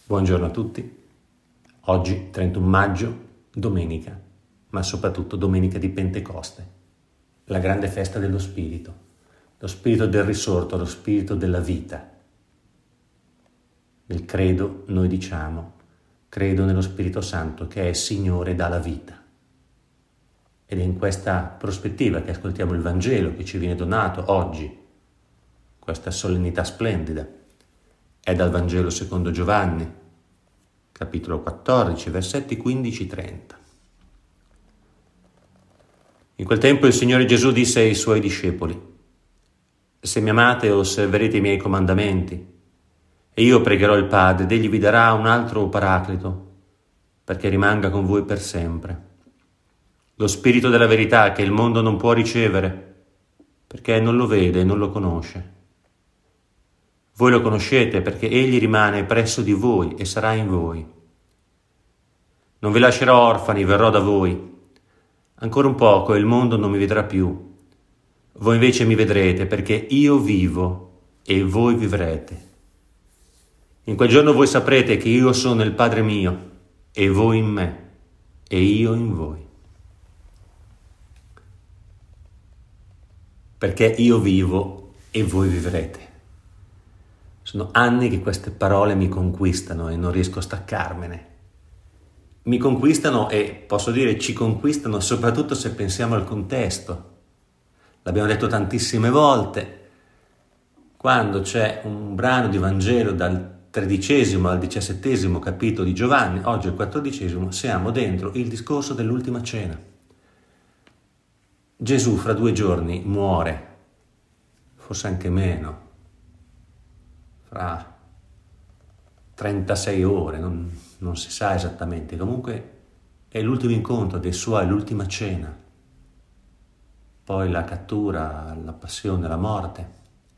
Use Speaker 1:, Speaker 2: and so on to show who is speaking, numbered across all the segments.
Speaker 1: Buongiorno a tutti. Oggi 31 maggio, domenica, ma soprattutto domenica di Pentecoste, la grande festa dello Spirito, lo Spirito del risorto, lo Spirito della vita. Nel credo noi diciamo, credo nello Spirito Santo che è Signore dalla vita. Ed è in questa prospettiva che ascoltiamo il Vangelo che ci viene donato oggi, questa solennità splendida. È dal Vangelo secondo Giovanni, capitolo 14, versetti 15-30. In quel tempo il Signore Gesù disse ai Suoi discepoli: «Se mi amate osserverete i miei comandamenti, e io pregherò il Padre ed Egli vi darà un altro Paraclito, perché rimanga con voi per sempre. Lo Spirito della verità che il mondo non può ricevere, perché non lo vede e non lo conosce. Voi lo conoscete perché Egli rimane presso di voi e sarà in voi. Non vi lascerò orfani, verrò da voi. Ancora un poco e il mondo non mi vedrà più. Voi invece mi vedrete perché io vivo e voi vivrete. In quel giorno voi saprete che io sono il Padre mio e voi in me e io in voi. Perché io vivo e voi vivrete». Sono anni che queste parole mi conquistano e non riesco a staccarmene. Mi conquistano e posso dire ci conquistano soprattutto se pensiamo al contesto. L'abbiamo detto tantissime volte. Quando c'è un brano di Vangelo dal 13° al 17° capitolo di Giovanni, oggi il 14°, siamo dentro il discorso dell'ultima cena. Gesù fra 2 giorni muore, forse anche meno, fra 36 ore, non si sa esattamente, comunque è l'ultimo incontro dei suoi, l'ultima cena, poi la cattura, la passione, la morte.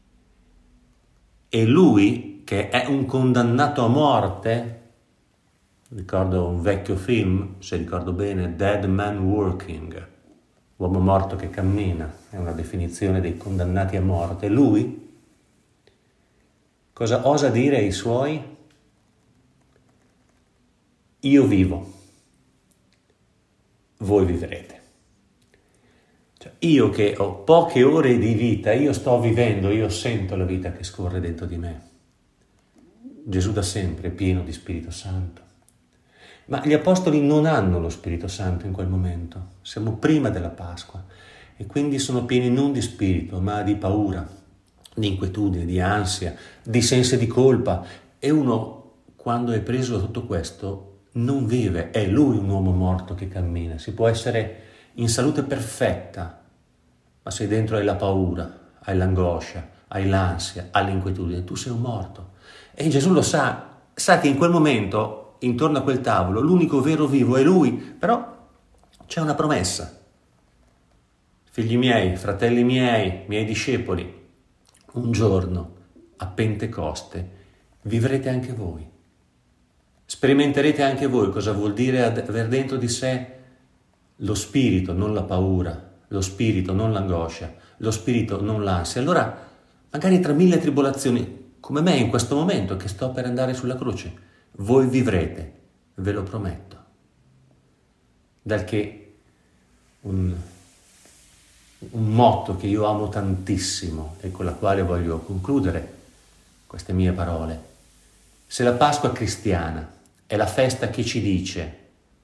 Speaker 1: E lui, che è un condannato a morte, ricordo un vecchio film, se ricordo bene, Dead Man Walking, uomo morto che cammina, è una definizione dei condannati a morte. Lui cosa osa dire ai suoi? Io vivo, voi vivrete. Cioè, io che ho poche ore di vita, io sto vivendo, io sento la vita che scorre dentro di me. Gesù da sempre è pieno di Spirito Santo. Ma gli apostoli non hanno lo Spirito Santo in quel momento. Siamo prima della Pasqua e quindi sono pieni non di spirito, ma di paura, di inquietudine, di ansia, di sensi di colpa. E uno, quando è preso da tutto questo, non vive. È lui un uomo morto che cammina. Si può essere in salute perfetta, ma se dentro hai la paura, hai l'angoscia, hai l'ansia, hai l'inquietudine, tu sei un morto. E Gesù lo sa che in quel momento, intorno a quel tavolo, l'unico vero vivo è lui, però c'è una promessa. Figli miei, fratelli miei discepoli, un giorno, a Pentecoste, vivrete anche voi. Sperimenterete anche voi cosa vuol dire aver dentro di sé lo spirito, non la paura, lo spirito, non l'angoscia, lo spirito, non l'ansia. Allora, magari tra 1000 tribolazioni, come me in questo momento che sto per andare sulla croce, voi vivrete, ve lo prometto. Dal che un motto che io amo tantissimo e con la quale voglio concludere queste mie parole. Se la Pasqua cristiana è la festa che ci dice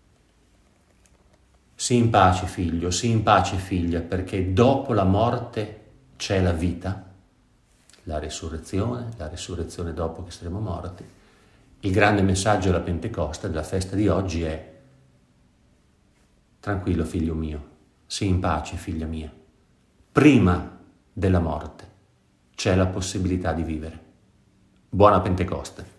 Speaker 1: sii in pace figlio, sii in pace figlia, perché dopo la morte c'è la vita, la risurrezione dopo che saremo morti, il grande messaggio della Pentecoste, della festa di oggi è: tranquillo figlio mio, sii in pace figlia mia. Prima della morte c'è la possibilità di vivere. Buona Pentecoste.